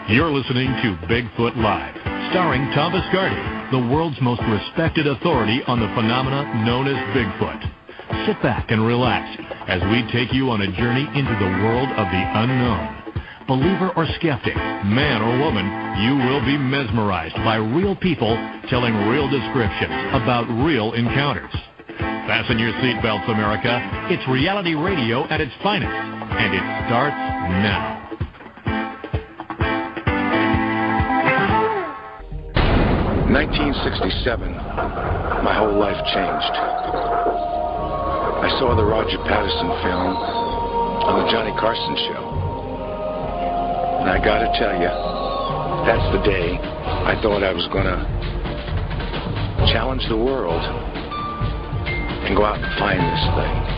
You're listening to Bigfoot Live, starring Tom Biscardi, the world's most respected authority on the phenomena known as Bigfoot. Sit back and relax as we take you on a journey into the world of the unknown. Believer or skeptic, man or woman, you will be mesmerized by real people telling real descriptions about real encounters. Fasten your seatbelts, America. It's reality radio at its finest, and it starts now. 1967, my whole life changed. I saw the Roger Patterson film on the Johnny Carson show. And I gotta tell you, that's the day I thought I was gonna challenge the world and go out and find this thing.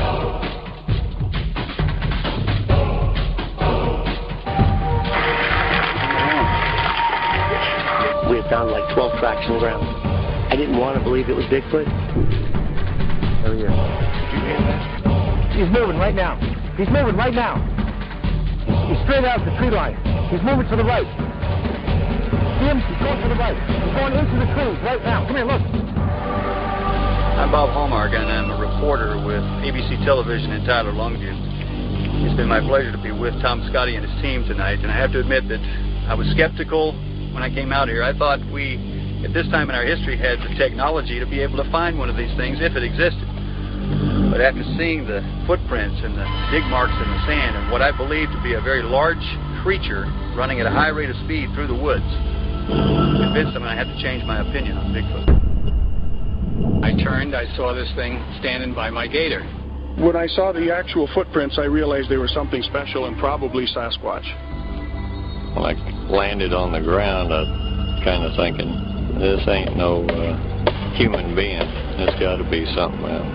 We had found like 12 tracks on the ground. I didn't want to believe it was Bigfoot. Oh, yeah. Did you hear that? He's moving right now. He's moving right now. He's straight out the tree line. He's moving to the right. See him? He's going to the right. He's going into the trees right now. Come here, look. I'm Bob Hallmark, and I'm a reporter with ABC Television in Tyler, Longview. It's been my pleasure to be with Tom Biscardi and his team tonight, and I have to admit that I was skeptical when I came out here. I thought we, at this time in our history, had the technology to be able to find one of these things if it existed. But after seeing the footprints and the dig marks in the sand and what I believe to be a very large creature running at a high rate of speed through the woods, I'm convinced I'm going to have to change my opinion on Bigfoot. I turned, I saw this thing standing by my gator. When I saw the actual footprints, I realized they were something special and probably Sasquatch. When I landed on the ground, I was kind of thinking, this ain't no human being. It's got to be something else.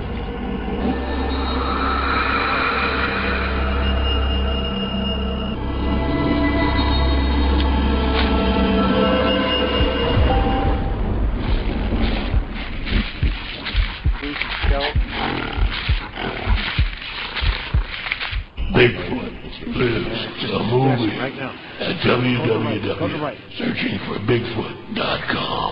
Bigfoot lives a movie right now at www.searchingforbigfoot.com.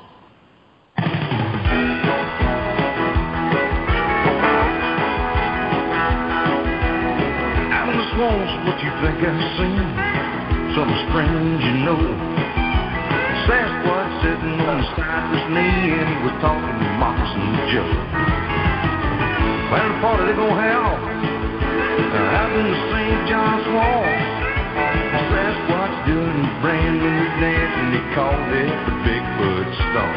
Alice wants what you think I've seen, something strange, you know. Sasquatch sitting on the cypress knee, and he was talking to Moccasin Joe. Well, the party they gonna have out in the St. John's Wall. Sasquatch doing a brand new dance, and they called it the Bigfoot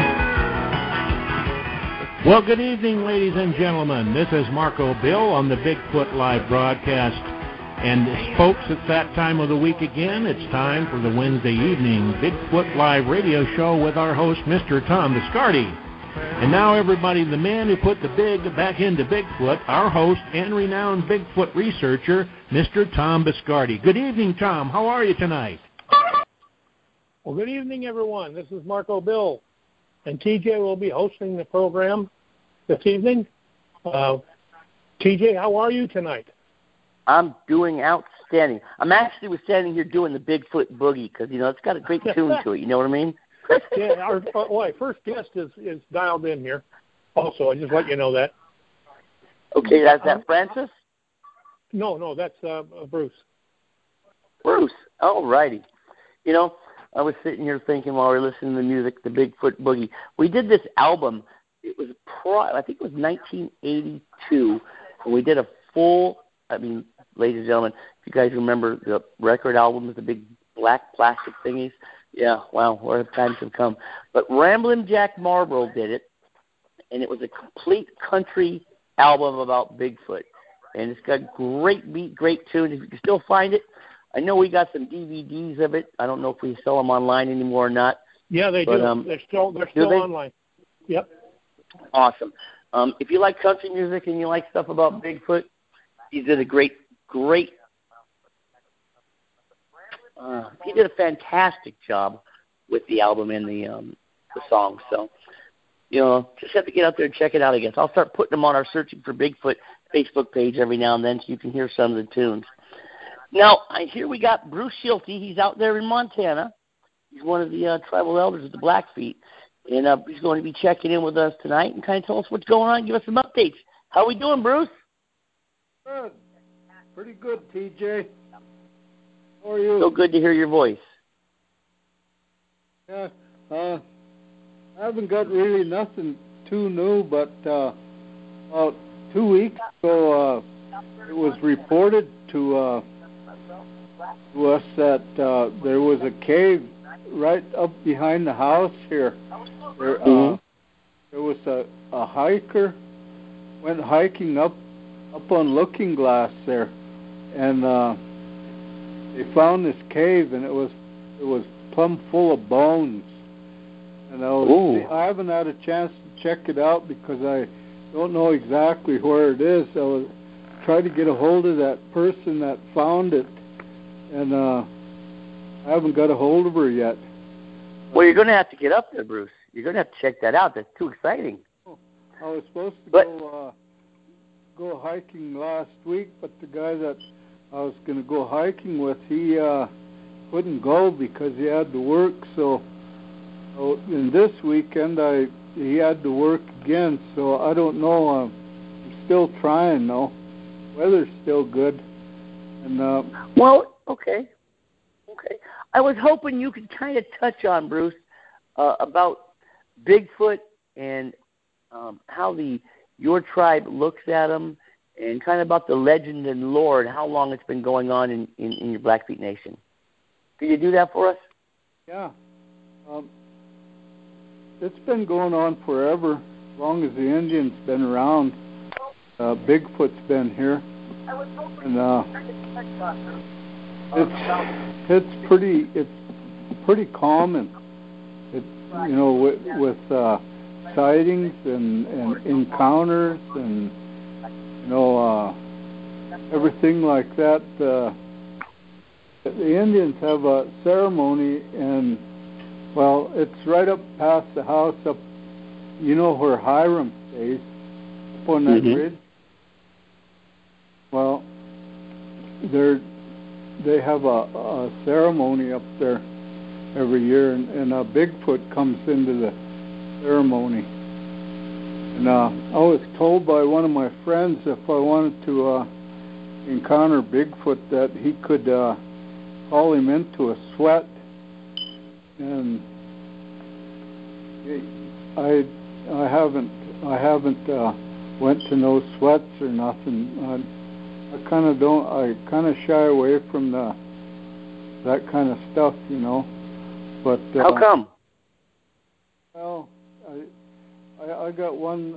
Stomp. Well, good evening, ladies and gentlemen. This is Marco Bill on the Bigfoot Live broadcast. And folks, it's that time of the week again. It's time for the Wednesday evening Bigfoot Live radio show with our host, Mr. Tom Biscardi. And now, everybody, the man who put the big back into Bigfoot, our host and renowned Bigfoot researcher, Mr. Tom Biscardi. Good evening, Tom. How are you tonight? Well, good evening, everyone. This is Marco Bill, and TJ will be hosting the program this evening. TJ, how are you tonight? I'm doing outstanding. I'm actually standing here doing the Bigfoot Boogie because, you know, it's got a great tune to it. You know what I mean? Yeah, our first guest is dialed in here. Also, I just let you know that. Okay, that's that Francis? No, that's Bruce. Bruce, all righty. You know, I was sitting here thinking while we were listening to the music, the Bigfoot Boogie. We did this album. It was I think it was 1982, and we did a full. I mean, ladies and gentlemen, if you guys remember the record albums, the big black plastic thingies. Yeah, wow, where times have come. But Ramblin' Jack Marlboro did it, and it was a complete country album about Bigfoot. And it's got great beat, great tunes. If you can still find it, I know we got some DVDs of it. I don't know if we sell them online anymore or not. Yeah, they do. They're still online. Yep. Awesome. If you like country music and you like stuff about Bigfoot, he did a he did a fantastic job with the album and the songs. So, you know, just have to get out there and check it out, I guess. I'll start putting them on our Searching for Bigfoot Facebook page every now and then so you can hear some of the tunes. Now, I hear we got Bruce Schulte. He's out there in Montana. He's one of the tribal elders of the Blackfeet. And he's going to be checking in with us tonight and kind of tell us what's going on, give us some updates. How we doing, Bruce? Good. Pretty good, TJ. How are you? So good to hear your voice. Yeah, I haven't got really nothing too new, but about 2 weeks ago, it was reported to us that there was a cave right up behind the house here. There was a hiker went hiking up on Looking Glass there, and they found this cave, and it was plumb full of bones. And I haven't had a chance to check it out because I don't know exactly where it is. I was trying to get a hold of that person that found it, and I haven't got a hold of her yet. Well, you're going to have to get up there, Bruce. You're going to have to check that out. That's too exciting. I was supposed to go hiking last week, but the guy that I was going to go hiking with, he couldn't go because he had to work. So in this weekend, he had to work again. So I don't know. I'm still trying, though. Weather's still good. And well, okay. I was hoping you could kind of touch on, Bruce, about Bigfoot and how your tribe looks at them, and kind of about the legend and lore and how long it's been going on in your Blackfeet Nation. Can you do that for us? Yeah. It's been going on forever, as long as the Indians been around. Bigfoot's been here. And it's pretty common. With sightings and encounters and everything like that. The Indians have a ceremony, and it's right up past the house, up where Hiram stays, up on that ridge. Well, they have a ceremony up there every year, and a Bigfoot comes into the ceremony. And I was told by one of my friends if I wanted to encounter Bigfoot that he could call him into a sweat. And I haven't went to no sweats or nothing. I kind of shy away from that kind of stuff, But how come? Well, I got one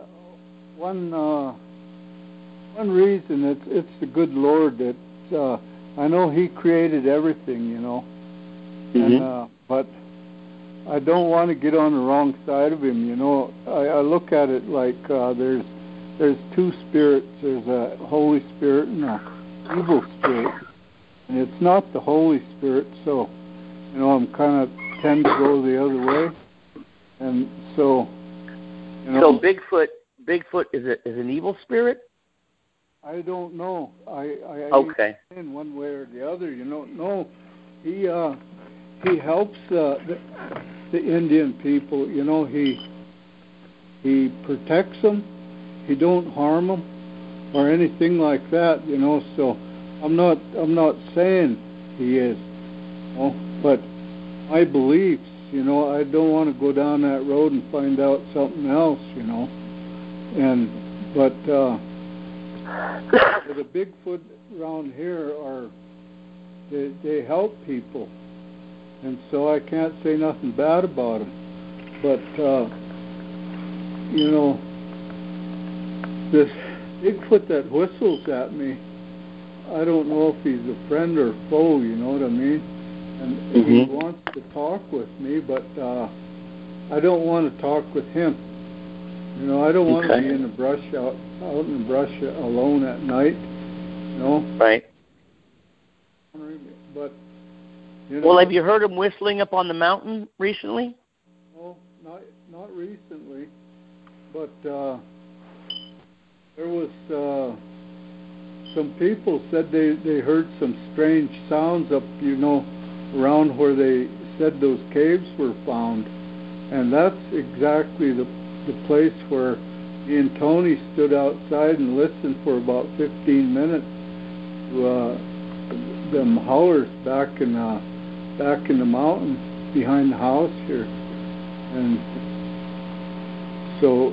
reason. It's the good Lord that I know He created everything, and but I don't want to get on the wrong side of Him, I look at it like there's two spirits. There's a Holy Spirit and a evil spirit, and it's not the Holy Spirit, so I'm kind of tend to go the other way, and so So Bigfoot is an evil spirit? I don't know. I okay. In one way or the other, No, he helps the Indian people. He protects them. He don't harm them or anything like that. So I'm not saying he is, but my beliefs, I don't want to go down that road and find out something else, but the Bigfoot around here they help people, and so I can't say nothing bad about them. But this Bigfoot that whistles at me, I don't know if he's a friend or foe. You know what I mean? And he wants to talk with me, but I don't want to talk with him. I don't want to be in the brush out in the brush alone at night. Right. But well, have you heard him whistling up on the mountain recently? No, not recently. But there was some people said they heard some strange sounds up, around where they said those caves were found. And that's exactly the place where me and Tony stood outside and listened for about 15 minutes to them howlers back in the mountain behind the house here. And so,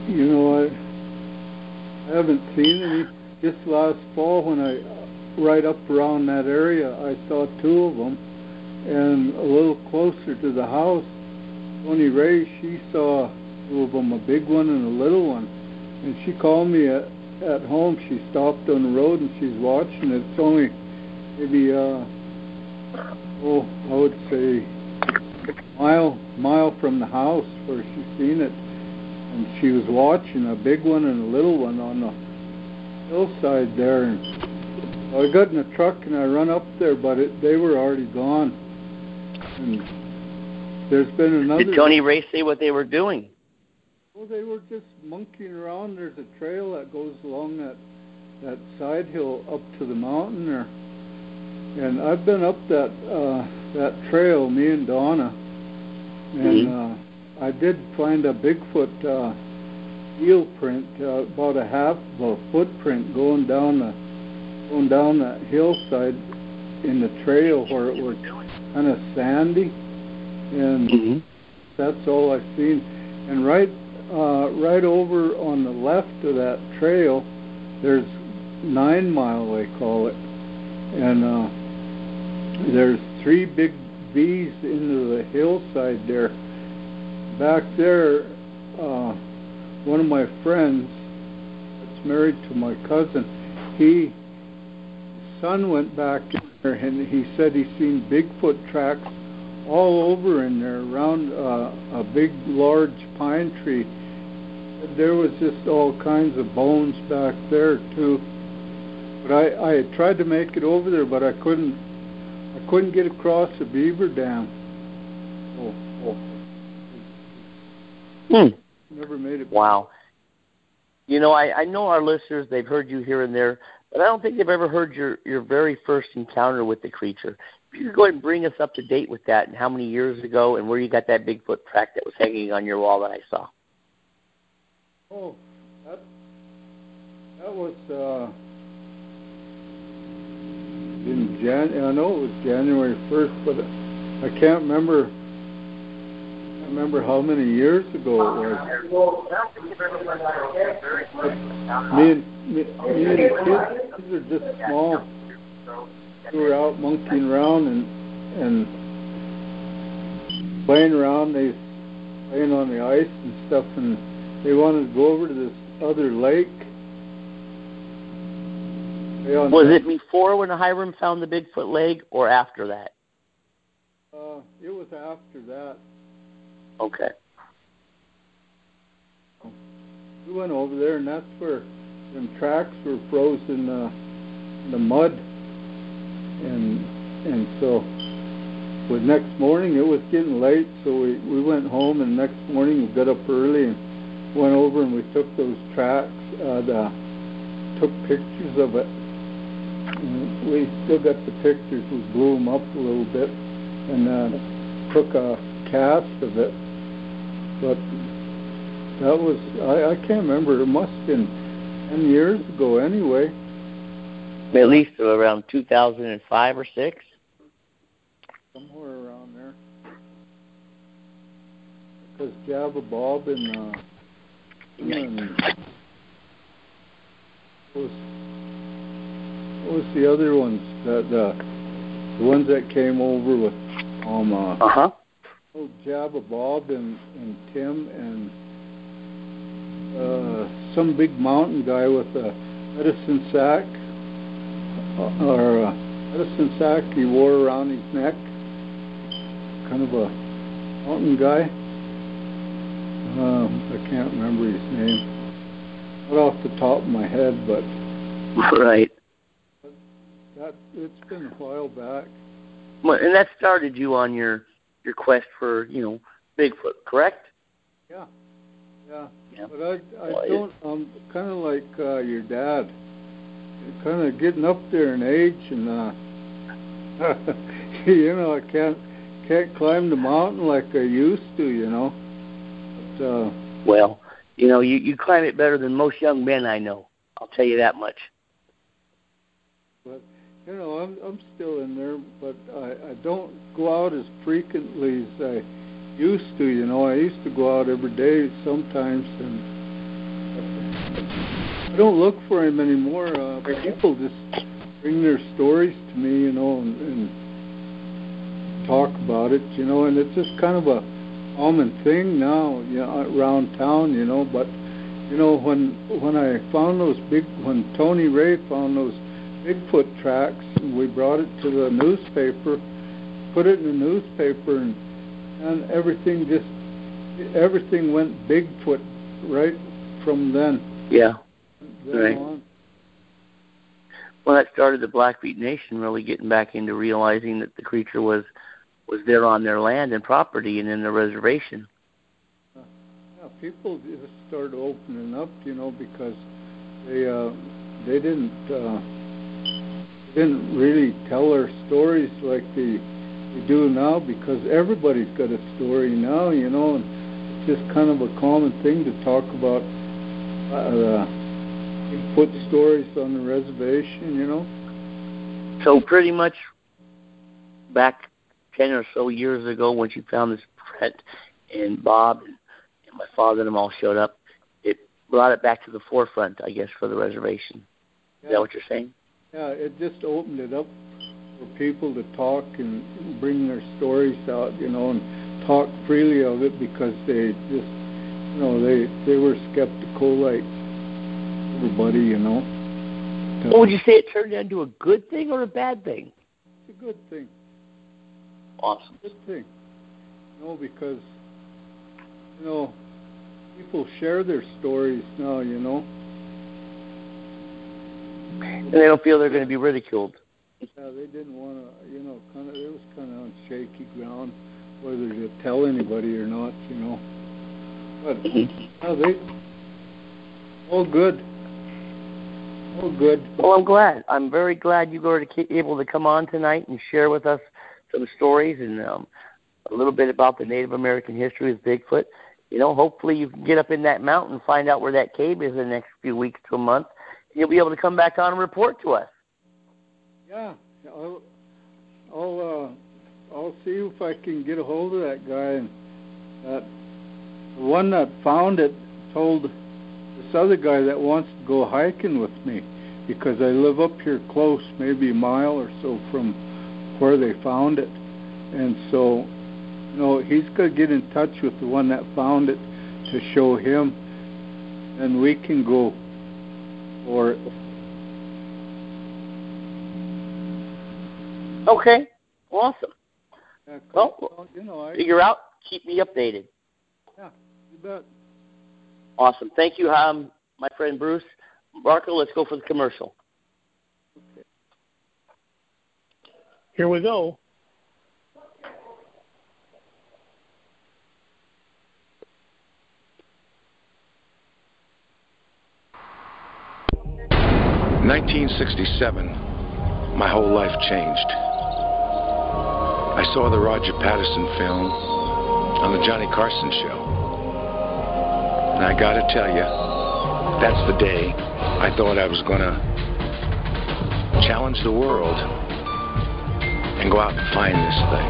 I haven't seen any. This last fall, when right up around that area, I saw two of them, and a little closer to the house, Tony Ray, she saw two of them, a big one and a little one, and she called me at home. She stopped on the road and she's watching it. It's only maybe I would say mile from the house where she's seen it, and she was watching a big one and a little one on the hillside there. And I got in a truck and I run up there, but they were already gone. And there's been another. Did Tony Ray say what they were doing? Well, they were just monkeying around. There's a trail that goes along that side hill up to the mountain there, and I've been up that trail, me and Donna, and I did find a Bigfoot heel print, about a half of a footprint going down that hillside in the trail where it was kind of sandy, and that's all I've seen. And right over on the left of that trail, there's 9 Mile, they call it, and there's 3 big V's into the hillside there. Back there, one of my friends that's married to my cousin, his son went back in there and he said he seen Bigfoot tracks all over in there around a big, large pine tree. There was just all kinds of bones back there too. But I had tried to make it over there, but I couldn't get across the beaver dam. Never made it. Wow. I know our listeners, they've heard you here and there, but I don't think they've ever heard your very first encounter with the creature. If you could go ahead and bring us up to date with that, and how many years ago, and where you got that Bigfoot track that was hanging on your wall that I saw. Oh, that was in January. I know it was January 1st, but I can't remember how many years ago it was. Me and the kids are just small. We were out monkeying around and playing around. They playing on the ice and stuff, and they wanted to go over to this other lake. Was it before when Hiram found the Bigfoot leg, or after that? It was after that. Okay. We went over there, and that's where them tracks were frozen in the mud, and so the next morning it was getting late, so we went home, and next morning we got up early and went over and we took those tracks, took pictures of it. And we still got the pictures. We blew them up a little bit and took a cast of it. But that was, I can't remember. It must have been 10 years ago anyway. At least around 2005 or 6? Somewhere around there. Because Jabba Bob and what was the other ones? The ones that came over with Jabba Bob and Tim and some big mountain guy with a medicine sack medicine sack he wore around his neck. Kind of a mountain guy. I can't remember his name. Not off the top of my head, but right. It's been a while back. Well, and that started you on your quest for Bigfoot, correct? Yeah. But I don't. I'm kind of like your dad. kind of getting up there in age, and I can't climb the mountain like I used to, But, well, you climb it better than most young men I know. I'll tell you that much. But I'm still in there, but I don't go out as frequently as I used to. I used to go out every day sometimes, and I don't look for him anymore. People just bring their stories to me, and talk about it, and it's just kind of a common thing now, around town, But when I found when Tony Ray found those Bigfoot tracks, and we brought it to the newspaper, put it in the newspaper, and everything went Bigfoot right from then. Yeah. Right. On. Well, that started the Blackfeet Nation really getting back into realizing that the creature was there on their land and property and in the reservation. Yeah, people just started opening up, because they didn't really tell their stories like they do now, because everybody's got a story now, and it's just kind of a common thing to talk about Bigfoot stories on the reservation, So pretty much back 10 or so years ago, when you found this, Brett and Bob and my father and them all showed up, it brought it back to the forefront, I guess, for the reservation. Is that what you're saying? Yeah, it just opened it up for people to talk and bring their stories out, and talk freely of it, because they just, they were skeptical like everybody, Well, would you say it turned into a good thing or a bad thing? It's a good thing. Awesome. Good thing. Because, people share their stories now, And they don't feel they're going to be ridiculed. Yeah, they didn't want to, it was kind of on shaky ground whether to tell anybody or not, But, they, all good. All good. Well, I'm glad. I'm very glad you were able to come on tonight and share with us some stories and a little bit about the Native American history of Bigfoot. Hopefully you can get up in that mountain and find out where that cave is in the next few weeks to a month. And you'll be able to come back on and report to us. Yeah, I'll see if I can get a hold of that guy. And the one that found it told this other guy that wants to go hiking with me, because I live up here close, maybe a mile or so from where they found it. And so, he's going to get in touch with the one that found it to show him, and we can go for it. Okay, awesome. Yeah, well, figure out, keep me updated. Yeah, you bet. Awesome. Thank you, my friend Bruce. Marco, let's go for the commercial. Okay. Here we go. In 1967, my whole life changed. I saw the Roger Patterson film on the Johnny Carson show. And I got to tell you, that's the day I thought I was going to challenge the world and go out and find this thing.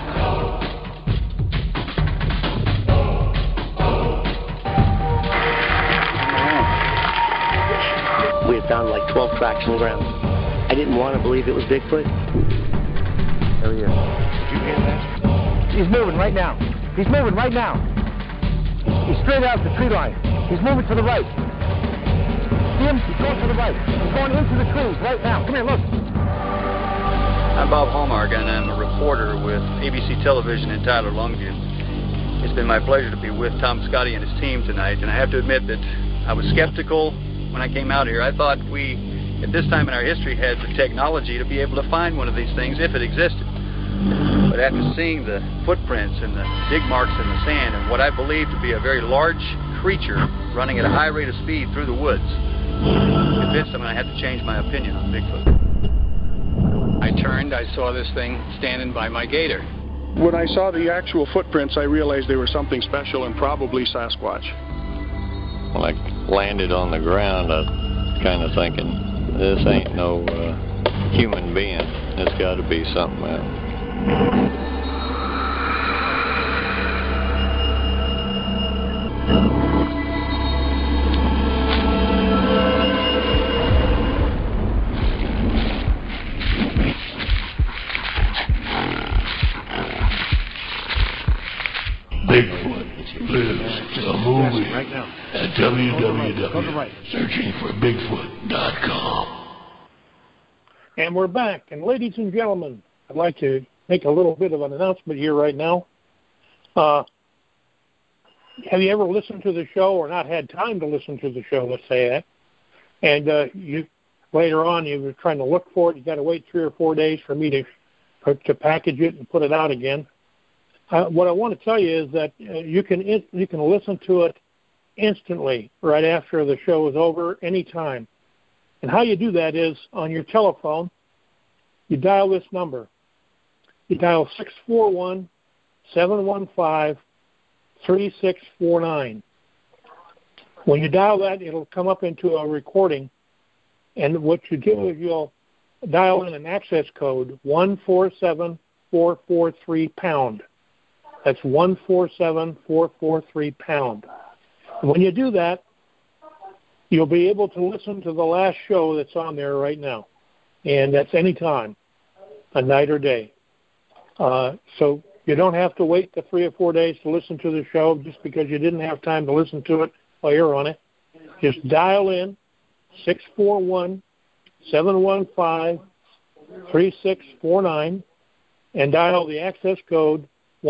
We had found like 12 tracks on the ground. I didn't want to believe it was Bigfoot. Oh, yeah. Did you hear that? He's moving right now. He's moving right now. He's straight out the tree line. He's moving to the right. See him? He's going to the right. He's going into the trees right now. Come here, look. I'm Bob Hallmark, and I'm a reporter with ABC Television in Tyler, Longview. It's been my pleasure to be with Tom Scotty and his team tonight, and I have to admit that I was skeptical when I came out here. I thought we, at this time in our history, had the technology to be able to find one of these things if it existed. But after seeing the footprints and the dig marks in the sand and what I believe to be a very large creature running at a high rate of speed through the woods, convinced I'm going to have to change my opinion on Bigfoot. I turned, I saw this thing standing by my gator. When I saw the actual footprints, I realized they were something special and probably Sasquatch. When I landed on the ground, I was kind of thinking, this ain't no human being. It's got to be something else. Bigfoot lives a movie right now at www.searchingforbigfoot.com. And we're back. And ladies and gentlemen, I'd like to make a little bit of an announcement here right now. Have you ever listened to the show or not had time to listen to the show, let's say that, and you later on you were trying to look for it, you got to wait 3 or 4 days for me to package it and put it out again. What I want to tell you is that you can listen to it instantly right after the show is over, anytime. And how you do that is on your telephone, you dial this number. You dial 641-715-3649. When you dial that, it'll come up into a recording. And what you do is you'll dial in an access code, 147443#. That's 147443#. When you do that, you'll be able to listen to the last show that's on there right now. And that's any time, a night or day. So you don't have to wait the 3 or 4 days to listen to the show just because you didn't have time to listen to it while you're on it. Just dial in 641-715-3649 and dial the access code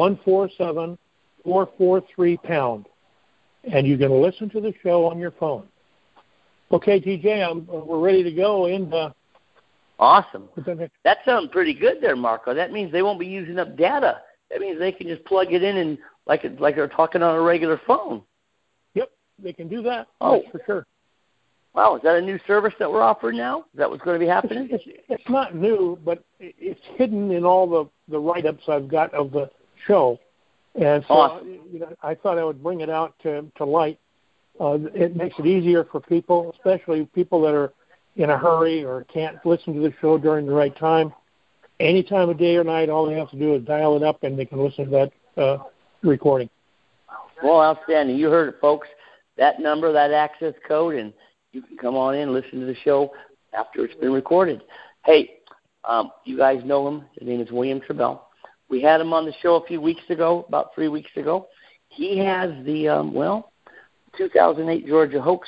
147443#. And you can listen to the show on your phone. Okay, TJ, we're ready to go. Awesome. That sounds pretty good there, Marco. That means they won't be using up data. That means they can just plug it in and like they're talking on a regular phone. Yep, they can do that. Oh, for sure. Wow, is that a new service that we're offering now? Is that what's going to be happening? It's not new, but it's hidden in all the write-ups I've got of the show. And so awesome. I thought I would bring it out to light. It makes it easier for people, especially people that are in a hurry or can't listen to the show during the right time. Any time of day or night, all they have to do is dial it up and they can listen to that recording. Well, outstanding. You heard it, folks. That number, that access code, and you can come on in and listen to the show after it's been recorded. Hey, you guys know him. His name is William Trebell. We had him on the show a few weeks ago, about 3 weeks ago. He has the, 2008 Georgia hoax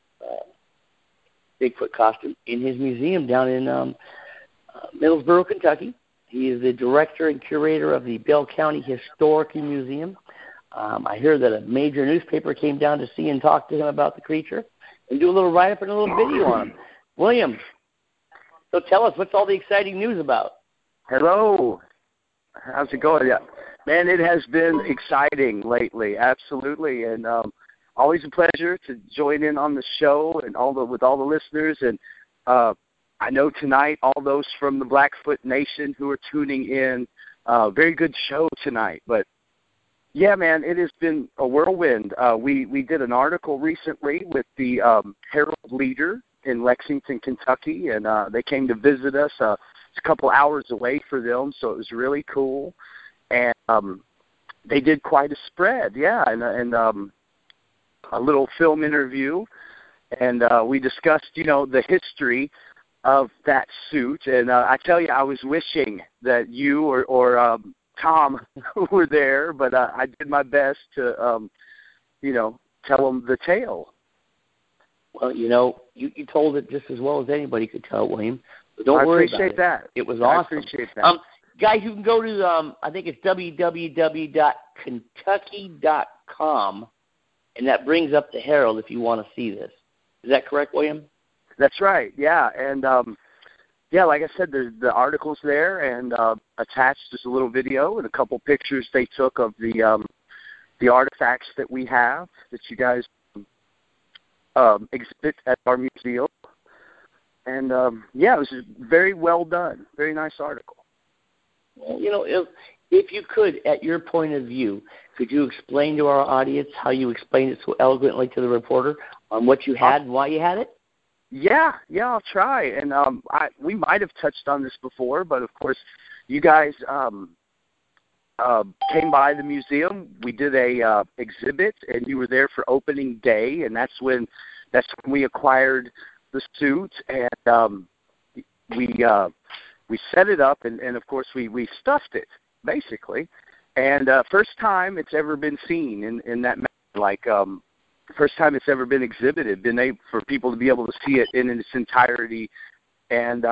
Bigfoot costume in his museum down in Middlesboro, Kentucky. He is the director and curator of the Bell County Historical Museum. I hear that a major newspaper came down to see and talk to him about the creature and do a little write-up and a little video on him. William, so tell us, what's all the exciting news about? Hello. How's it going? Yeah. Man, it has been exciting lately, absolutely, and always a pleasure to join in on the show and with all the listeners. And I know tonight all those from the Blackfoot Nation who are tuning in. Very good show tonight. But yeah, man, it has been a whirlwind. We did an article recently with the Herald Leader in Lexington, Kentucky, and they came to visit us. It's a couple hours away for them, so it was really cool. And they did quite a spread, yeah, and a little film interview. And we discussed, the history of that suit. And I tell you, I was wishing that you or Tom were there, but I did my best to, tell them the tale. Well, you told it just as well as anybody could tell, William. So don't worry about it. I appreciate that. It was awesome. I appreciate that. Guys, you can go to, I think it's www.kentucky.com, and that brings up the Herald if you want to see this. Is that correct, William? That's right, yeah. And, like I said, the article's there, and attached is a little video and a couple pictures they took of the artifacts that we have that you guys exhibit at our museum. And yeah, it was very well done. Very nice article. Well, you know, if you could, at your point of view, could you explain to our audience how you explained it so eloquently to the reporter on what you had and why you had it? Yeah, I'll try. And we might have touched on this before, but of course, you guys came by the museum. We did a exhibit, and you were there for opening day, and that's when we acquired the suit, and we set it up, and of course we stuffed it basically, and first time it's ever been seen in that manner, first time it's ever been exhibited, been able for people to be able to see it in its entirety, and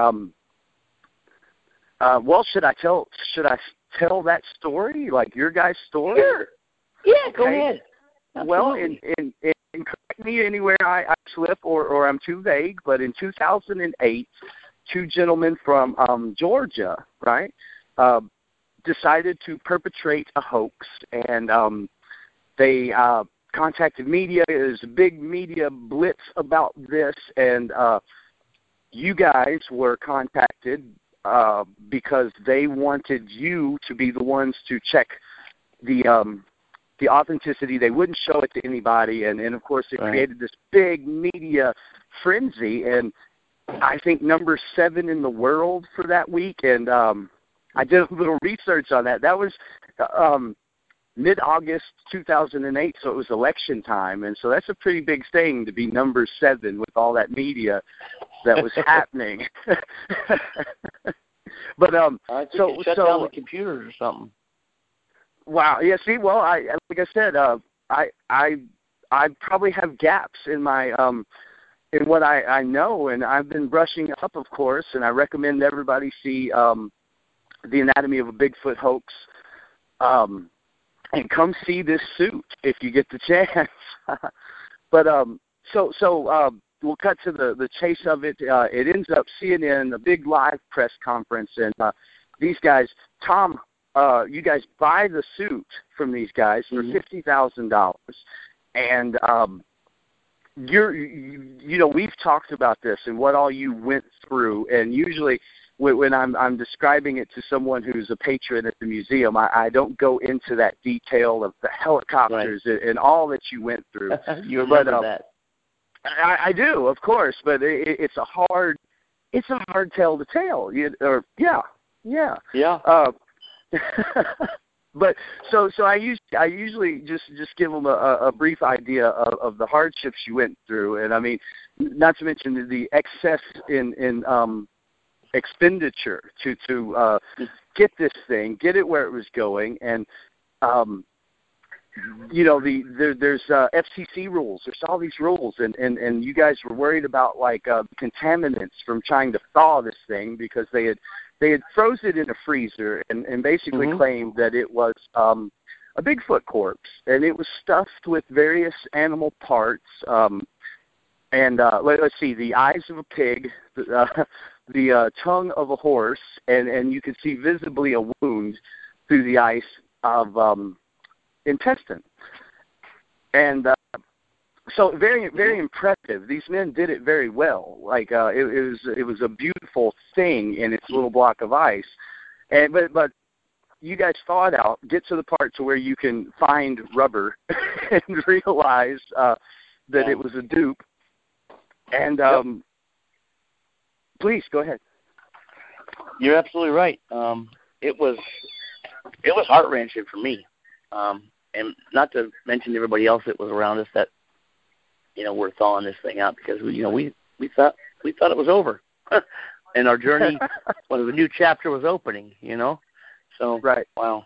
well, should I tell that story, like your guys' story? Sure. Yeah, okay. Go ahead. Well, and correct me anywhere I slip or I'm too vague, but in 2008, two gentlemen from Georgia, right, decided to perpetrate a hoax, and they contacted media. It was a big media blitz about this, and you guys were contacted because they wanted you to be the ones to check the authenticity. They wouldn't show it to anybody, and of course it created this big media frenzy, and I think number 7 in the world for that week, and I did a little research on that. That was mid-August 2008, so it was election time, and so that's a pretty big thing to be number 7 with all that media that was happening. But I think it shut down the computers or something. Wow. Yeah. See. Well, like I said, I probably have gaps in my in what I know, and I've been brushing up, of course, and I recommend everybody see The Anatomy of a Bigfoot Hoax, and come see this suit if you get the chance. But so we'll cut to the chase of it. It ends up CNN, a big live press conference, and these guys, Tom, you guys buy the suit from these guys for $50,000, and you know, we've talked about this and what all you went through, and usually when I'm describing it to someone who's a patron at the museum, I don't go into that detail of the helicopters and all that you went through. You remember that? I do, of course, but it's a hard tale to tell. Yeah. But so I usually just give them a brief idea of the hardships you went through, and I mean, not to mention the excess in expenditure to get this thing, get it where it was going, and you know, there's FCC rules. There's all these rules, and you guys were worried about like contaminants from trying to thaw this thing because they had froze it in a freezer and basically claimed that it was a Bigfoot corpse, and it was stuffed with various animal parts. And let's see, the eyes of a pig, the tongue of a horse, and you could see visibly a wound through the ice of intestine. And so very, very impressive. These men did it very well. Like it was a beautiful thing in its little block of ice. And but you guys thaw it out, get to the part to where you can find rubber, and realize that it was a dupe. And please go ahead. You're absolutely right. It was heart-wrenching for me, and not to mention everybody else that was around us that, you know, we're thawing this thing out because we thought it was over, and our journey, when the new chapter was opening, you know. So wow.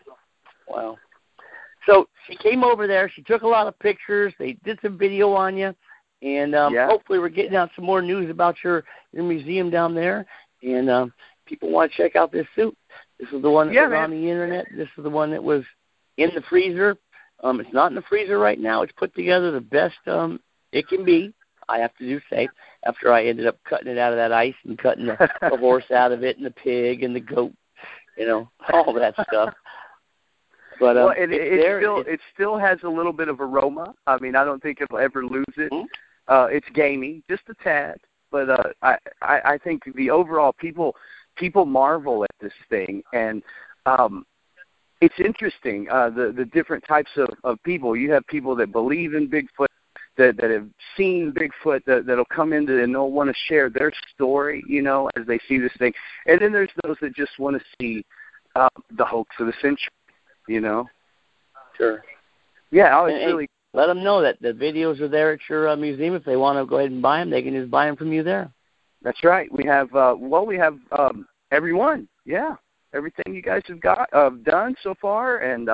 So she came over there. She took a lot of pictures. They did some video on you. And hopefully we're getting out some more news about your museum down there. And people want to check out this suit. This is the one that was on the Internet. This is the one that was in the freezer. It's not in the freezer right now. It's put together the best it can be, I have to say, after I ended up cutting it out of that ice and cutting the horse out of it and the pig and the goat, you know, all that stuff. But well, it still has a little bit of aroma. I mean, I don't think it'll ever lose it. It's gamey, just a tad, but I think the overall people marvel at this thing, and it's interesting, the different types of people. You have people that believe in Bigfoot, that have seen Bigfoot, that'll come into and they'll want to share their story, as they see this thing. And then there's those that just want to see the hoax of the century, Sure. Yeah, I was really... Let them know that the videos are there at your museum. If they want to go ahead and buy them, they can just buy them from you there. That's right. We have, everyone, yeah. Everything you guys have got done so far, and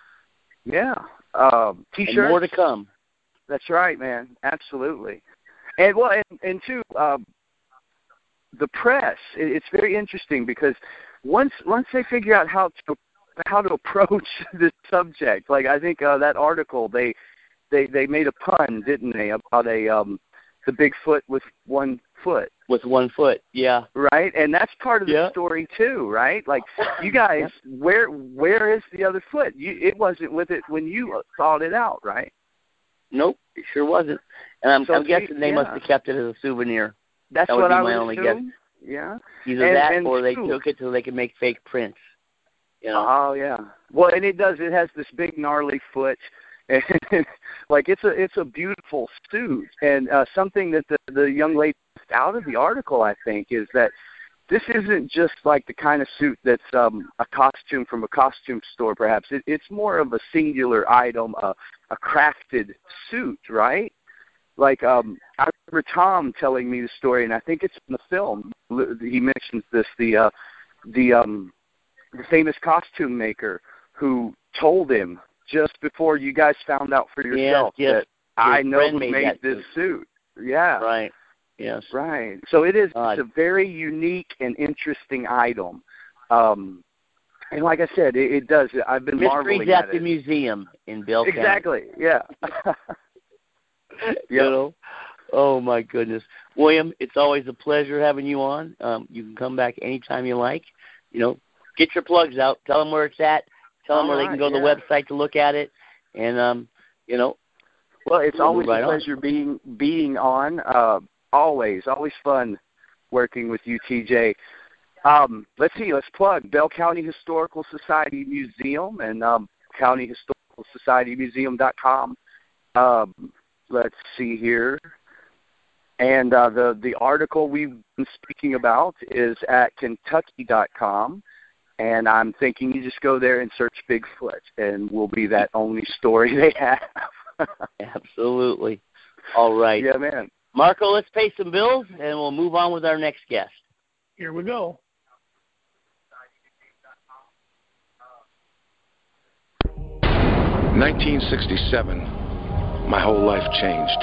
T-shirts. And more to come. That's right, man. Absolutely. And and too, the press. It's very interesting because once they figure out how to approach this subject, like I think that article they made a pun, didn't they, about the Bigfoot with 1 foot. With 1 foot, yeah. Right, and that's part of the story too, right? Like you guys, where is the other foot? It wasn't with it when you thought it out, right? Nope, it sure wasn't. And I'm guessing they must have kept it as a souvenir. That's that would what be I my would only assume. guess. Yeah. Either that or they took it so they could make fake prints. Oh yeah. Well, and it does. It has this big gnarly foot. And like it's a beautiful suit, and something that the young lady out of the article, I think, is that this isn't just like the kind of suit that's a costume from a costume store, perhaps. It's more of a singular item, a crafted suit, right? Like I remember Tom telling me the story, and I think it's in the film. He mentions this, the famous costume maker who told him just before you guys found out for yourself that I know who made this suit. Yeah. Right. Yes. Right. So it's a very unique and interesting item. And like I said, it does. I've been marveling at it. Mysteries at the museum in Bell County. Exactly. Yeah. Oh, my goodness. William, it's always a pleasure having you on. You can come back anytime you like. Get your plugs out. Tell them where it's at. Tell them where they can go to the website to look at it. And, Well, it's always a pleasure being on. Always fun working with you, TJ. Let's see. Let's plug Bell County Historical Society Museum and countyhistoricalsocietymuseum.com. Let's see here. And the article we've been speaking about is at Kentucky.com. And I'm thinking you just go there and search Bigfoot, and will be that only story they have. Absolutely. All right. Yeah, man. Marco, let's pay some bills, and we'll move on with our next guest. Here we go. In 1967, my whole life changed.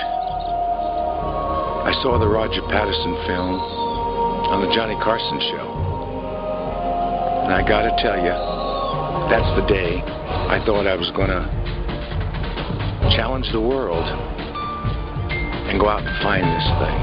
I saw the Roger Patterson film on the Johnny Carson show. And I got to tell you, that's the day I thought I was going to challenge the world and go out and find this thing.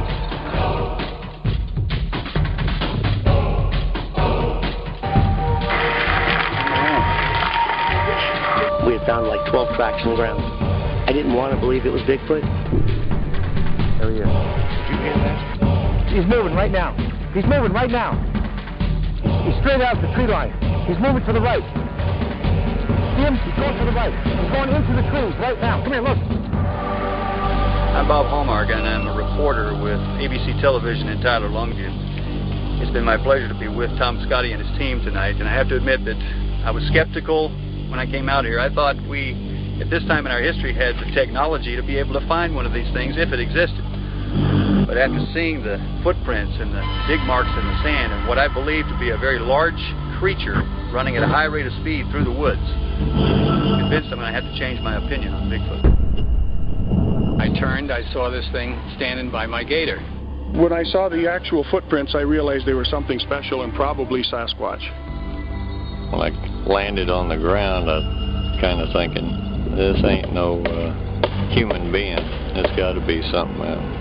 We had found like 12 tracks in the ground. I didn't want to believe it was Bigfoot. Oh, yeah. Did you hear that? He's moving right now. He's moving right now. He's straight out the tree line. He's moving to the right. See him? He's going to the right. He's going into the trees right now. Come here, look. I'm Bob Hallmark, and I'm a reporter with ABC Television in Tyler, Longview. It's been my pleasure to be with Tom Scotty and his team tonight, and I have to admit that I was skeptical when I came out here. I thought we, at this time in our history, had the technology to be able to find one of these things if it existed. But after seeing the footprints and the dig marks in the sand and what I believe to be a very large creature running at a high rate of speed through the woods, I'm convinced I'm going to have to change my opinion on Bigfoot. I turned, I saw this thing standing by my gator. When I saw the actual footprints, I realized they were something special and probably Sasquatch. When I landed on the ground, I was kind of thinking, this ain't no human being. It's got to be something else.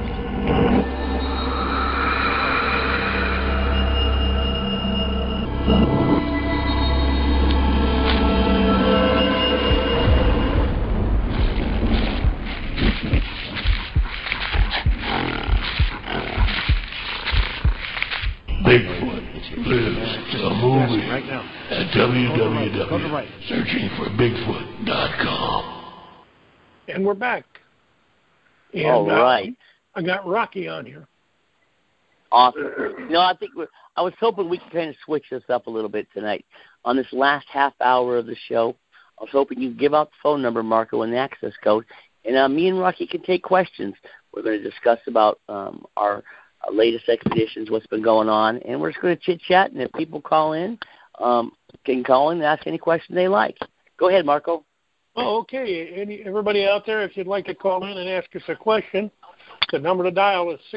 searching for Bigfoot.com. And we're back. And, all right. I got Rocky on here. Awesome. No, I think I was hoping we could kind of switch this up a little bit tonight. On this last half hour of the show, I was hoping you'd give out the phone number, Marco, and the access code, and me and Rocky can take questions. We're going to discuss about our latest expeditions, what's been going on, and we're just going to chit-chat, and if people call in, can call in and ask any question they like. Go ahead, Marco. Oh, okay. Everybody out there, if you'd like to call in and ask us a question, the number to dial is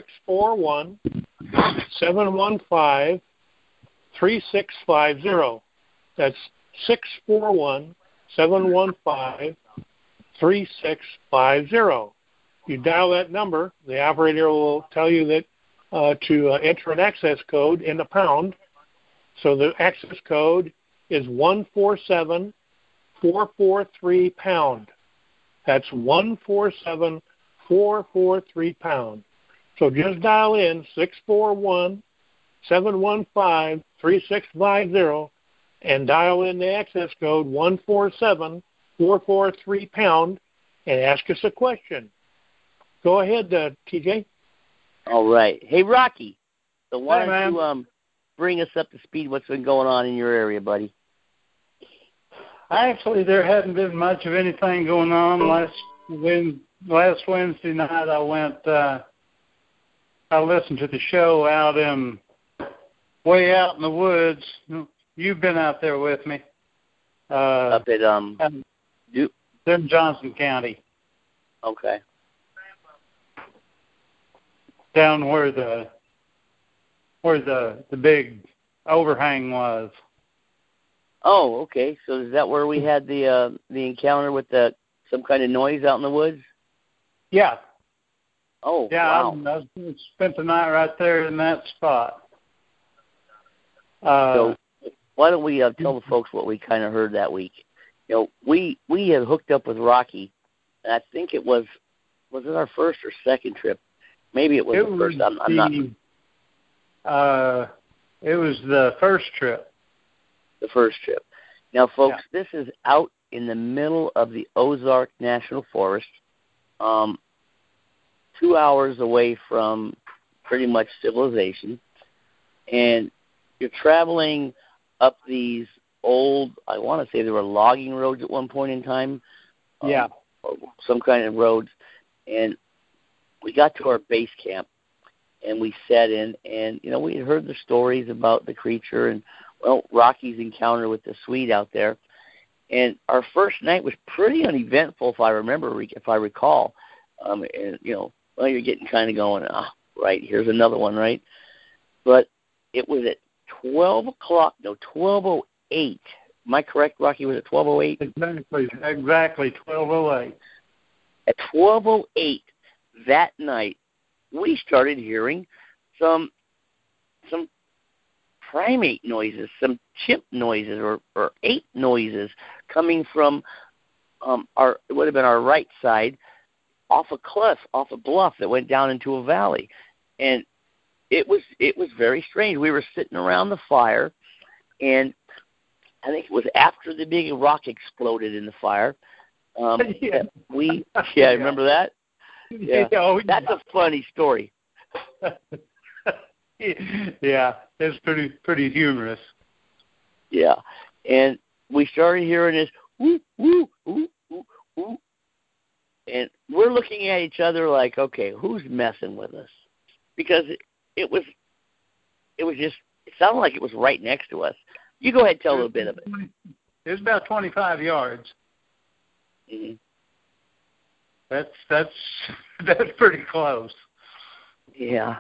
641-715-3650. That's 641-715-3650. You dial that number, the operator will tell you that to enter an access code in the pound. So the access code is 147443#. That's 147443#. So just dial in 641-715-3650 and dial in the access code 147443# and ask us a question. Go ahead, TJ. All right. Hey, Rocky. So why don't you bring us up to speed what's been going on in your area, buddy? Actually, there hadn't been much of anything going on. Last Wednesday night, I listened to the show way out in the woods. You've been out there with me. Up at in Johnson County. Okay. Down where the big overhang was. Oh, okay. So is that where we had the encounter with some kind of noise out in the woods? Yeah. Oh, yeah. Wow. I spent the night right there in that spot. So why don't we tell the folks what we kind of heard that week? You know, we had hooked up with Rocky, and I think it was it our first or second trip? Maybe it was the first. I'm not. It was the first trip. The first trip. Now, folks, This is out in the middle of the Ozark National Forest, 2 hours away from pretty much civilization, and you're traveling up these old, I want to say there were logging roads at one point in time. Yeah. Or some kind of roads, and we got to our base camp, and we sat in, and, we had heard the stories about the creature and, Rocky's encounter with the Swede out there. And our first night was pretty uneventful, if I recall. And, you're getting kind of going, right, here's another one, right? But it was at 12 o'clock, 12:08. Am I correct, Rocky? Was it 12:08? Exactly, 12:08. At 12:08 that night, we started hearing some primate noises, some chimp noises or ape noises coming from it would have been our right side off a cliff, off a bluff that went down into a valley. And it was very strange. We were sitting around the fire, and I think it was after the big rock exploded in the fire. Remember that? Yeah. That's a funny story. Yeah, it's pretty humorous. Yeah, and we started hearing this woo woo woo woo woo, and we're looking at each other like, okay, who's messing with us? Because it sounded like it was right next to us. You go ahead and tell a little bit of it. It was about 25 yards. Mm-hmm. That's pretty close. Yeah.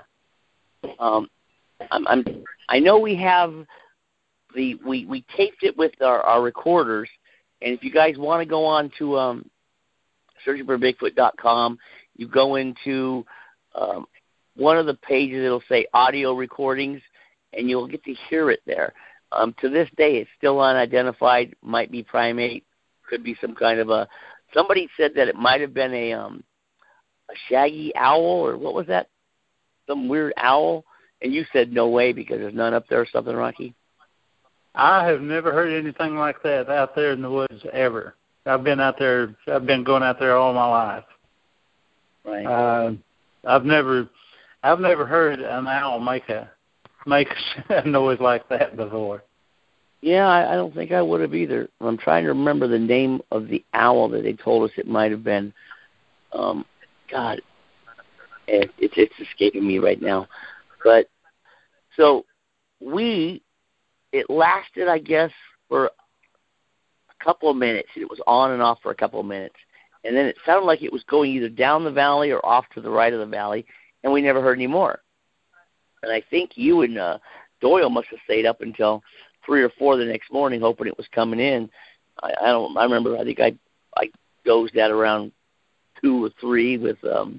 I know we have we taped it with our recorders, and if you guys want to go on to searchingforbigfoot.com, you go into one of the pages. It'll say audio recordings, and you'll get to hear it there. To this day, it's still unidentified. Might be primate, could be some kind of a. Somebody said that it might have been a shaggy owl, or what was that? Some weird owl. And you said no way because there's none up there or something, Rocky? I have never heard anything like that out there in the woods ever. I've been going out there all my life. Right. I've never heard an owl make a noise like that before. Yeah, I don't think I would have either. I'm trying to remember the name of the owl that they told us it might have been. God, it's escaping me right now. But so it lasted, I guess, for a couple of minutes. It was on and off for a couple of minutes. And then it sounded like it was going either down the valley or off to the right of the valley, and we never heard any more. And I think you and Doyle must have stayed up until 3 or 4 the next morning, hoping it was coming in. I remember. I think I dozed at around 2 or 3 with the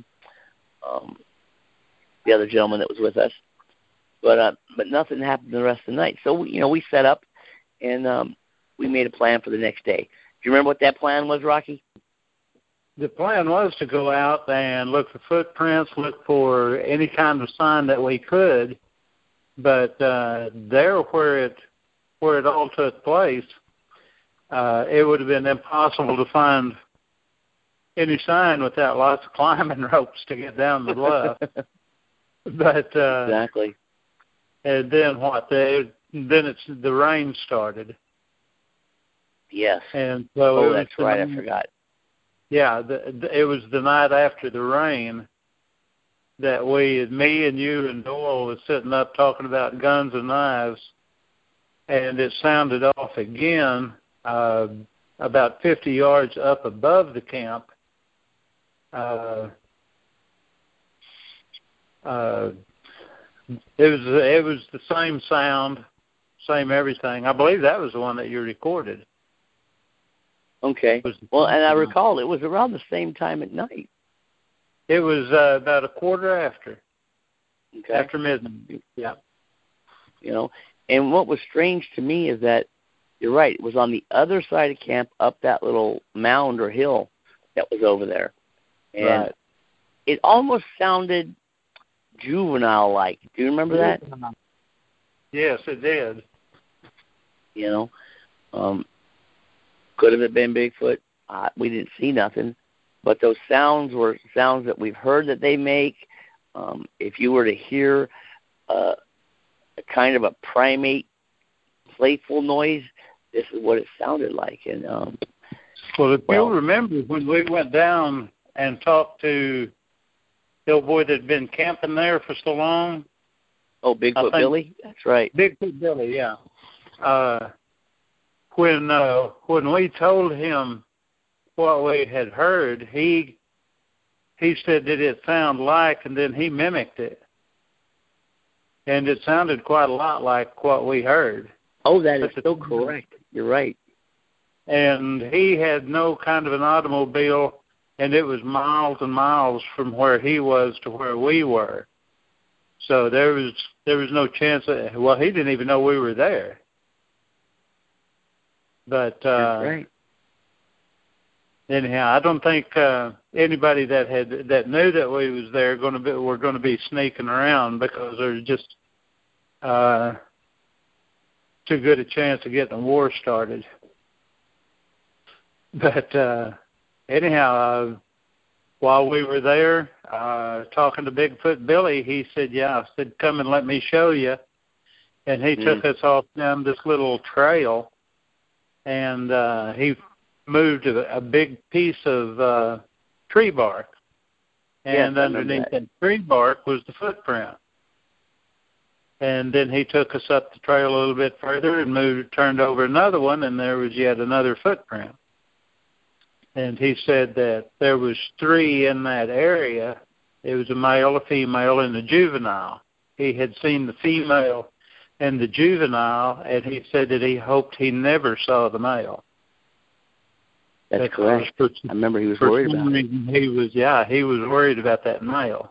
other gentleman that was with us. But nothing happened the rest of the night. So we set up and we made a plan for the next day. Do you remember what that plan was, Rocky? The plan was to go out and look for footprints, look for any kind of sign that we could. But there, where it all took place, it would have been impossible to find any sign without lots of climbing ropes to get down the bluff. But exactly. And then the rain started. Yes. And so that's right. I forgot. Yeah, it was the night after the rain that me and you and Doyle was sitting up talking about guns and knives, and it sounded off again about 50 yards up above the camp. It was the same sound, same everything. I believe that was the one that you recorded. Okay. Well, and I recall it was around the same time at night. It was about a quarter after. Okay. After midnight. Yeah. And what was strange to me is that you're right. It was on the other side of camp, up that little mound or hill that was over there, and it almost sounded juvenile-like. Do you remember that? Yes, it did. Could have it been Bigfoot? We didn't see nothing, but those sounds were sounds that we've heard that they make. If you were to hear a kind of a primate, playful noise, this is what it sounded like. And well, if you'll remember when we went down and talked to the old boy that had been camping there for so long. Oh, Bigfoot Billy? That's right. Bigfoot Billy, yeah. When we told him what we had heard, he said that it sounded like, and then he mimicked it. And it sounded quite a lot like what we heard. Oh, that is so correct. You're right. And he had no kind of an automobile, and it was miles and miles from where he was to where we were. So there was no chance that, he didn't even know we were there. But right. Anyhow, I don't think anybody that knew that we was there were going to be sneaking around, because there's just too good a chance of getting a war started. But anyhow, while we were there talking to Bigfoot Billy, he said, come and let me show you. And he took us off down this little trail, and he moved a big piece of tree bark. And underneath that tree bark was the footprint. And then he took us up the trail a little bit further and turned over another one, and there was yet another footprint. And he said that there was 3 in that area. It was a male, a female, and a juvenile. He had seen the female and the juvenile, and he said that he hoped he never saw the male. That's correct. I remember he was worried about it. He was worried about that male.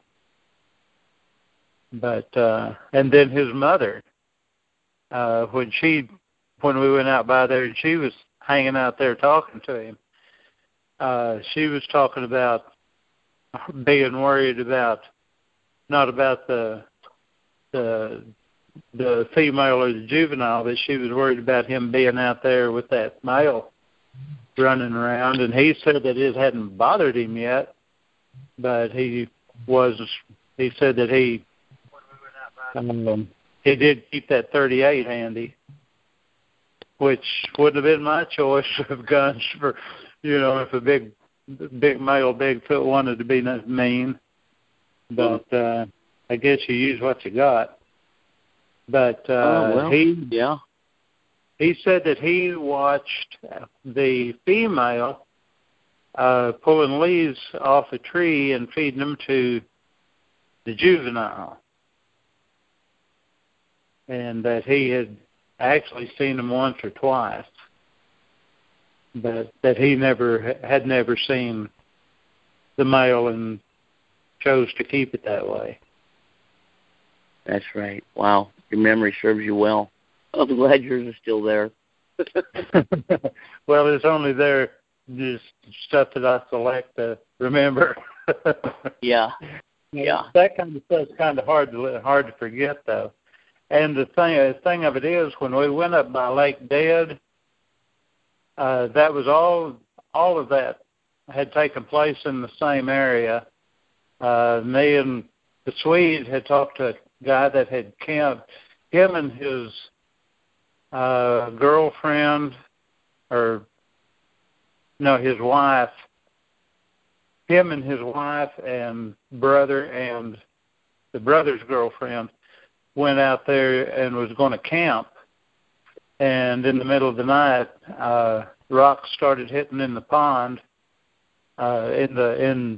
But and then his mother, when we went out by there and she was hanging out there talking to him, she was talking about being worried about, not about the the female or the juvenile, that she was worried about him being out there with that male running around. And he said that it hadn't bothered him yet, but he said that he did keep that 38 handy, which wouldn't have been my choice of guns for, if a big male Bigfoot wanted to be mean. But I guess you use what you got. But he said that he watched the female pulling leaves off a tree and feeding them to the juvenile, and that he had actually seen them once or twice, but that he had never seen the male and chose to keep it that way. That's right. Wow, your memory serves you well. I'm glad yours is still there. Well, it's only there, just stuff that I select to remember. Yeah. That kind of stuff's kind of hard to forget, though. And the thing of it is, when we went up by Lake Dead, that was all of that had taken place in the same area. Me and the Swede had talked to a guy that had camped. Him and his girlfriend, his wife. Him and his wife and brother and the brother's girlfriend went out there and was going to camp. And in the middle of the night, rocks started hitting in the pond. It's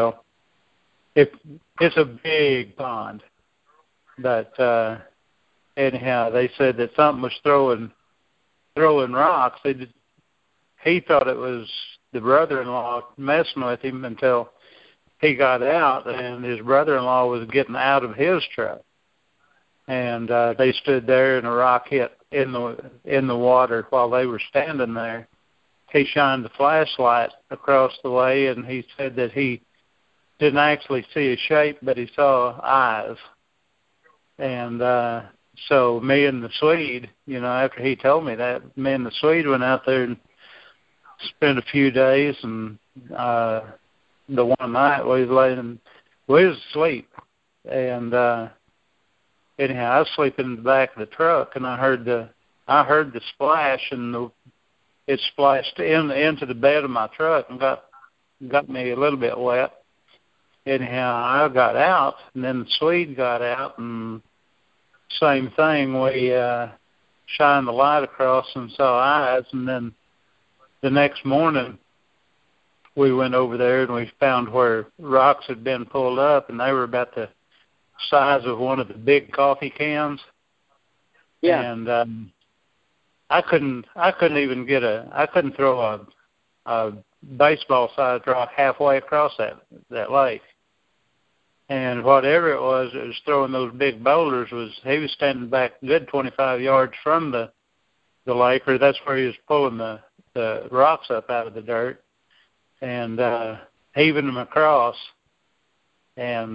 a big pond, but anyhow, they said that something was throwing rocks. He thought it was the brother-in-law messing with him until he got out, and his brother-in-law was getting out of his truck. And they stood there, and a rock hit in the water while they were standing there. He shined the flashlight across the way, and he said that he didn't actually see a shape, but he saw eyes. And so me and the Swede, after he told me that, me and the Swede went out there and spent a few days, and the one night we was asleep, and anyhow, I was sleeping in the back of the truck, and I heard the splash, and it splashed into the bed of my truck and got me a little bit wet. Anyhow, I got out, and then the Swede got out, and same thing. We shined the light across and saw eyes, and then the next morning we went over there and we found where rocks had been pulled up, and they were about the size of one of the big coffee cans. Yeah. And I couldn't throw a baseball-sized rock halfway across that lake. And whatever it was throwing those big boulders he was standing back a good 25 yards from the lake, or that's where he was pulling the rocks up out of the dirt and heaving them across. And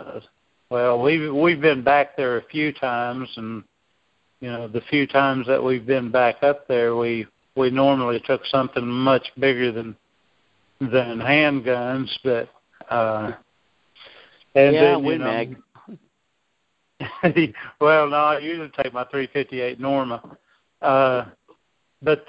we've been back there a few times, and the few times that we've been back up there, we normally took something much bigger than handguns, but Win Mag. Well, no, I usually take my .358 Norma, but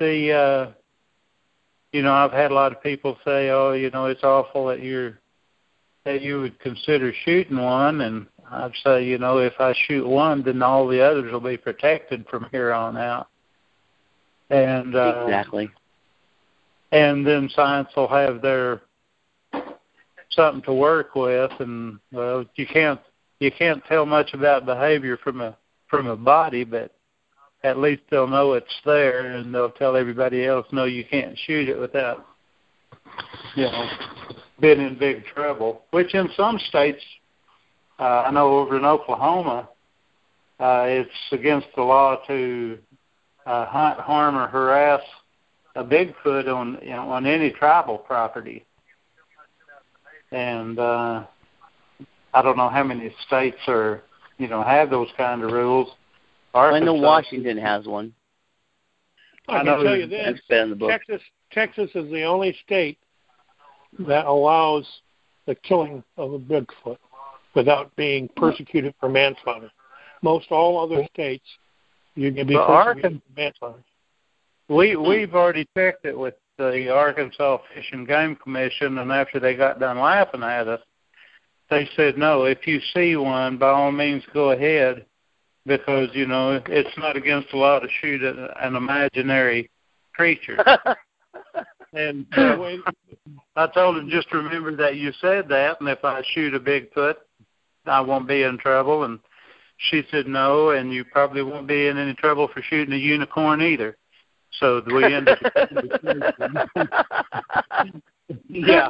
I've had a lot of people say, "Oh, it's awful that you would consider shooting one," and I'd say, if I shoot one, then all the others will be protected from here on out. And exactly. And then science will have their something to work with, and you can't tell much about behavior from a body, but at least they'll know it's there, and they'll tell everybody else, no, you can't shoot it without being in big trouble. Which in some states, I know over in Oklahoma, it's against the law to hunt, harm, or harass a Bigfoot on any tribal property. And I don't know how many states have those kind of rules. I know Washington has one. I can tell you this: Texas is the only state that allows the killing of a Bigfoot without being persecuted for manslaughter. Most all other states, you can be persecuted for manslaughter. We've already checked it with the Arkansas Fish and Game Commission, and after they got done laughing at us, they said, no, if you see one, by all means go ahead, because, you know, it's not against the law to shoot an imaginary creature. And I told him, just remember that you said that, and if I shoot a Bigfoot, I won't be in trouble. And she said no, and you probably won't be in any trouble for shooting a unicorn either. So we ended yeah.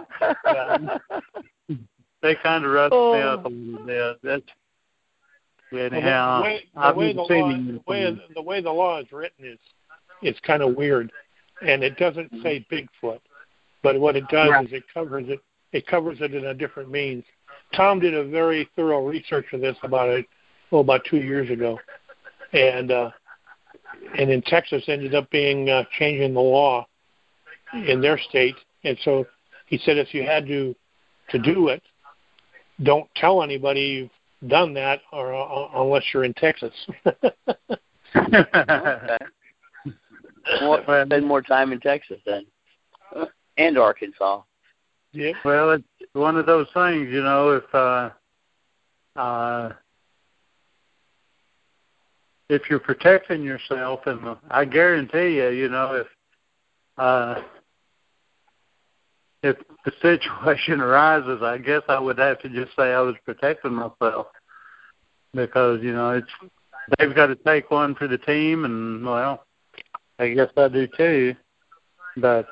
They kind of rushed me up a little bit. That's anyhow. The way the law is written is kind of weird, and it doesn't say Bigfoot, but what it does is it covers it. It covers it in a different means. Tom did a very thorough research of this about 2 years ago, and in Texas ended up being changing the law in their state, and so he said if you had to do it, don't tell anybody you've done that, or unless you're in Texas. Okay. Spend more time in Texas then, and Arkansas. Yeah. Well, it's one of those things, you know. If you're protecting yourself, and I guarantee you, you know, if the situation arises, I guess I would have to just say I was protecting myself, because, you know, they've got to take one for the team, and, well, I guess I do too. But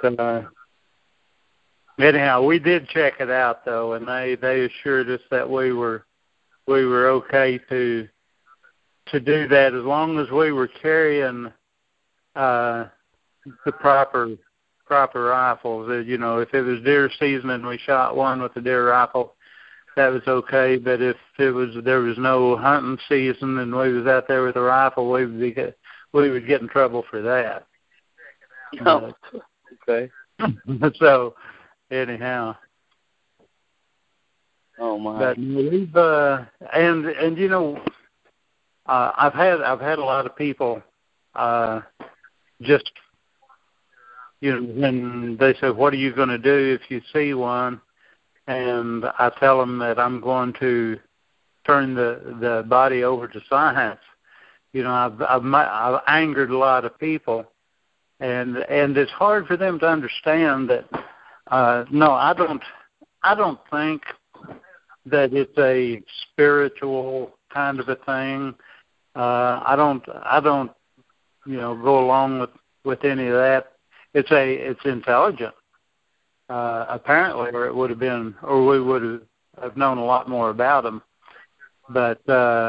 anyhow, we did check it out though, and they assured us that we were okay to do that as long as we were carrying the proper rifles. You know, if it was deer season and we shot one with a deer rifle, that was okay. But if there was no hunting season and we was out there with a rifle, we would get in trouble for that. Oh, okay. So, anyhow. Oh my. But we've and you know, I've had a lot of people just, you know, when they say, "What are you going to do if you see one?" and I tell them that I'm going to turn the body over to science. You know, I've angered a lot of people, and it's hard for them to understand that. No, I don't think that it's a spiritual kind of a thing. I don't, you know, go along with any of that. It's intelligent. Apparently, or it would have been, or we would have known a lot more about them. But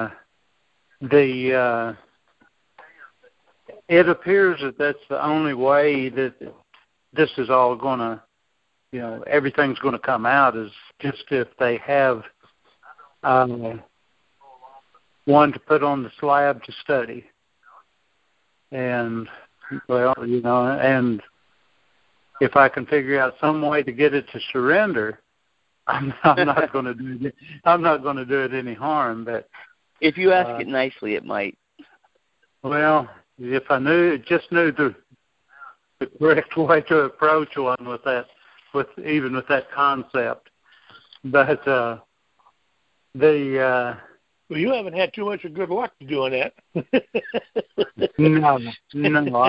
it appears that that's the only way that this is all going to, you know, everything's going to come out, is just if they have one to put on the slab to study. And, well, you know, and if I can figure out some way to get it to surrender, I'm not going to do it. I'm not going to do it any harm. But if you ask it nicely, it might. Well, if I knew the correct way to approach one with that, with that concept, but well, you haven't had too much of good luck doing that. No,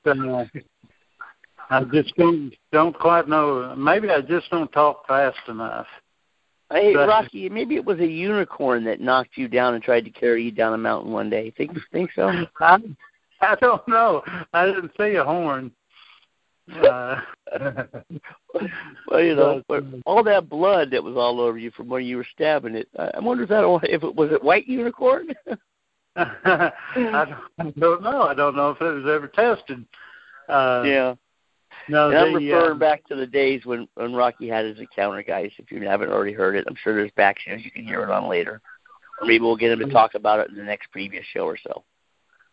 I just don't quite know. Maybe I just don't talk fast enough. Hey, Rocky, maybe it was a unicorn that knocked you down and tried to carry you down a mountain one day. Think so? I don't know. I didn't see a horn. Well, you know, but all that blood that was all over you from where you were stabbing it, I wonder if it was a white unicorn? I don't know. I don't know if it was ever tested. Yeah. No, and I'm referring back to the days when Rocky had his encounter, guys. If you haven't already heard it, I'm sure there's back shows you can hear it on later. Or maybe we'll get him to talk about it in the next previous show or so.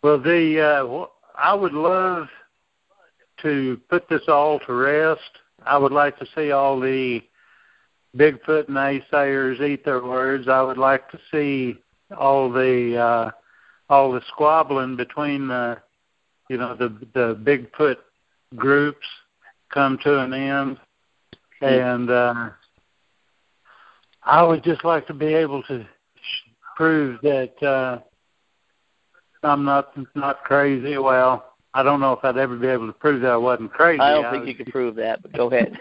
Well, I would love to put this all to rest. I would like to see all the Bigfoot naysayers eat their words. I would like to see all the squabbling between the Bigfoot groups come to an end, and I would just like to be able to prove that I'm not crazy. Well, I don't know if I'd ever be able to prove that I wasn't crazy. I don't think you can prove that, but go ahead.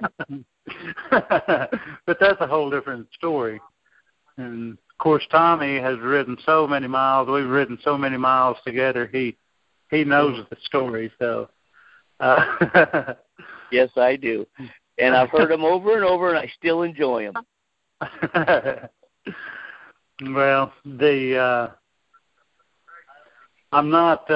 But that's a whole different story. And, of course, Tommy has ridden so many miles. We've ridden so many miles together. He knows the story. So, yes, I do. And I've heard them over and over, and I still enjoy them. Well, I'm not...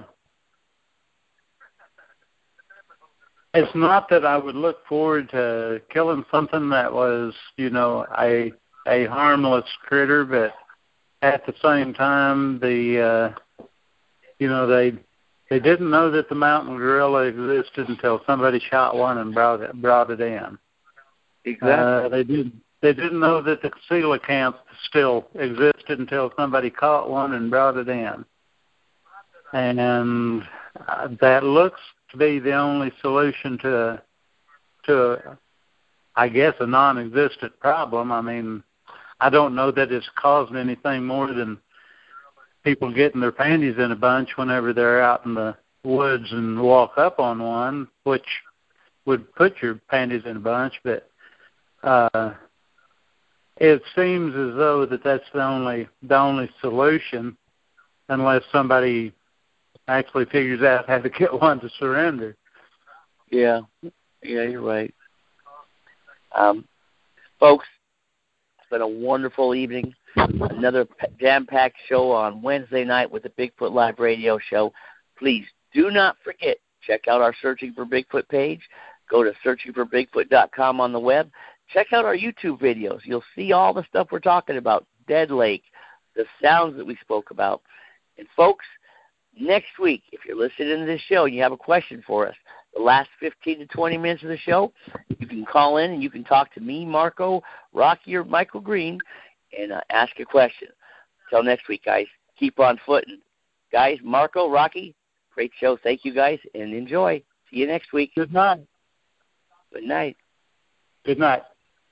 It's not that I would look forward to killing something that was, a harmless critter, but at the same time, they didn't know that the mountain gorilla existed until somebody shot one and brought it in. Exactly. They didn't know that the coelacanth still existed until somebody caught one and brought it in, and that looks to be the only solution to I guess, a non-existent problem. I mean, I don't know that it's causing anything more than people getting their panties in a bunch whenever they're out in the woods and walk up on one, which would put your panties in a bunch. But it seems as though that's the only solution, unless somebody actually figures out how to get one to surrender. Yeah, you're right. Folks, it's been a wonderful evening. Another jam-packed show on Wednesday night with the Bigfoot Live radio show. Please do not forget, check out our Searching for Bigfoot page. Go to searchingforbigfoot.com on the web. Check out our YouTube videos. You'll see all the stuff we're talking about, Dead Lake, the sounds that we spoke about. And folks, next week, if you're listening to this show and you have a question for us, the last 15 to 20 minutes of the show, you can call in and you can talk to me, Marco, Rocky, or Michael Green and ask a question. Until next week, guys, keep on footing. Guys, Marco, Rocky, great show. Thank you, guys, and enjoy. See you next week. Good night. Good night. Good night.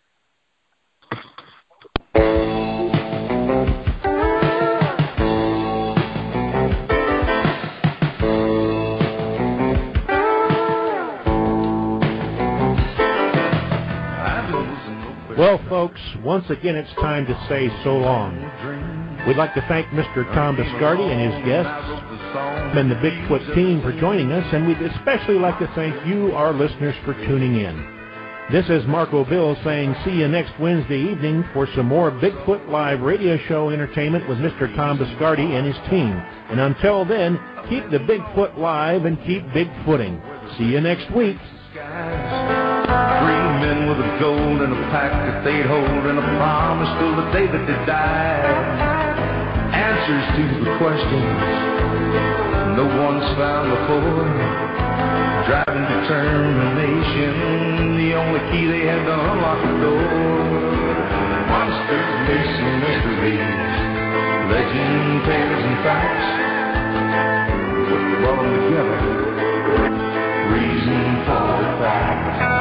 Well, folks, once again, it's time to say so long. We'd like to thank Mr. Tom Biscardi and his guests and the Bigfoot team for joining us, and we'd especially like to thank you, our listeners, for tuning in. This is Marco Bill saying see you next Wednesday evening for some more Bigfoot Live radio show entertainment with Mr. Tom Biscardi and his team. And until then, keep the Bigfoot live and keep Bigfooting. See you next week. 3 men with a gold and a pack that they'd hold and a promise till the day that they died. Answers to the questions no one's found before. Driving determination, the only key they had to unlock the door. Monsters, myths, and mysteries, legend, tales, and facts. What brought them together? Reason for the fact.